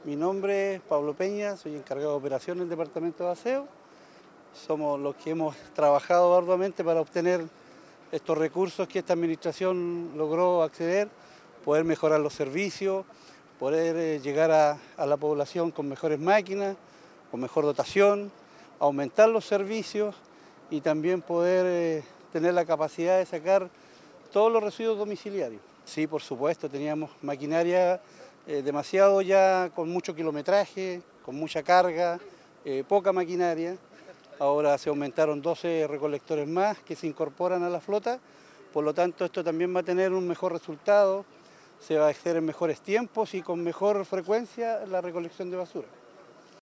Mi nombre es Pablo Peña, soy encargado de operaciones del Departamento de Aseo. Somos los que hemos trabajado arduamente para obtener estos recursos que esta administración logró acceder, poder mejorar los servicios, poder llegar a la población con mejores máquinas, con mejor dotación, aumentar los servicios y también poder tener la capacidad de sacar todos los residuos domiciliarios. Sí, por supuesto, teníamos maquinaria demasiado ya con mucho kilometraje, con mucha carga, poca maquinaria. Ahora se aumentaron 12 recolectores más que se incorporan a la flota, por lo tanto esto también va a tener un mejor resultado, se va a hacer en mejores tiempos y con mejor frecuencia la recolección de basura.